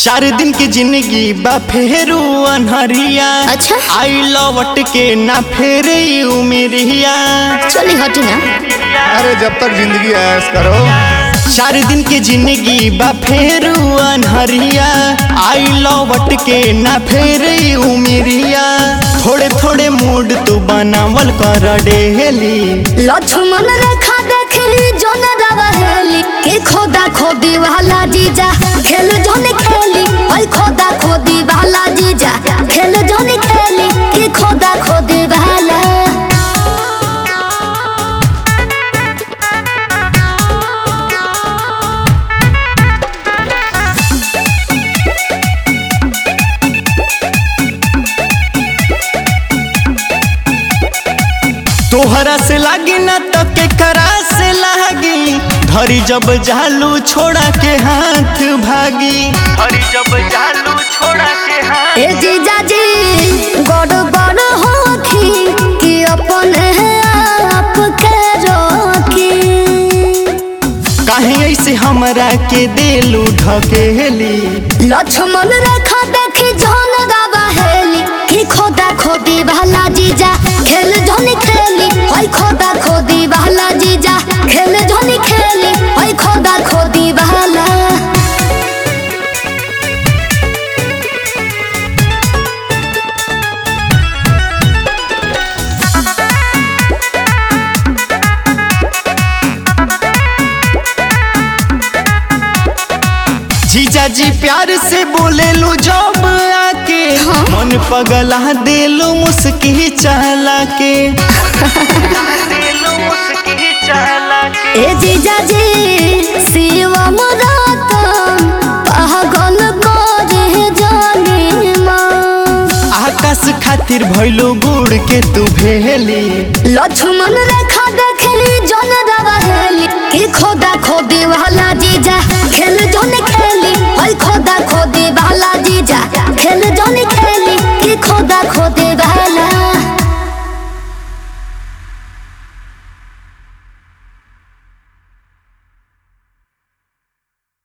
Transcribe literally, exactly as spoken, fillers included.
चार दिन की जिंदगी बा फेरू अनहरिया। अच्छा आई लौट के ना फेरे उमेरिया। चली हटी ना। अरे जब तक जिंदगी ऐश करो। चार दिन की जिंदगी बा फेरू अनहरिया। आई लौट के ना फेरे उमेरिया। थोड़े थोड़े मूड तू बनावल कर डेली। लक्ष्मण रेखा देखली जोन रवहेली के खोदा खोदी वाला जीजा खेल जोन खेली। ओए खोदा खोदी वाला जीजा खेल जोन खेली के खोदा खोदी वाला। तोहरा से लागी ना तो के करा से लागी। धरी जब जालू छोड़ा के हाथ भागी। धरी जब जालू छोड़ा के हाथ। ए जीजा जी गड़ बड़ होखी कि अपने आप के रोकी। काहे ऐसे हमरा के देलू ढकेली। लक्ष्मण रेखा देखी जोन रवहेली कि खोदा खोदी वाला जीजा खेल जोन खेली। ओए खोदा खोदी वाला जीजा खेल जोन खेली। ओए खोदा खोदी वाला। जीजा जी प्यार से बोलेलू जब आके। हाँ? मन पगला देलू मुस्की चला के। देलू मुस्की चला के। ए जीजा जी शिवम रतन पागल करे जाने माँ। आकाश खातिर भइलो गुड़ के तू भेली। लक्ष्मण रेखा देखली जोन रवहेली कि खोदा खोदी वाला जीजा खेल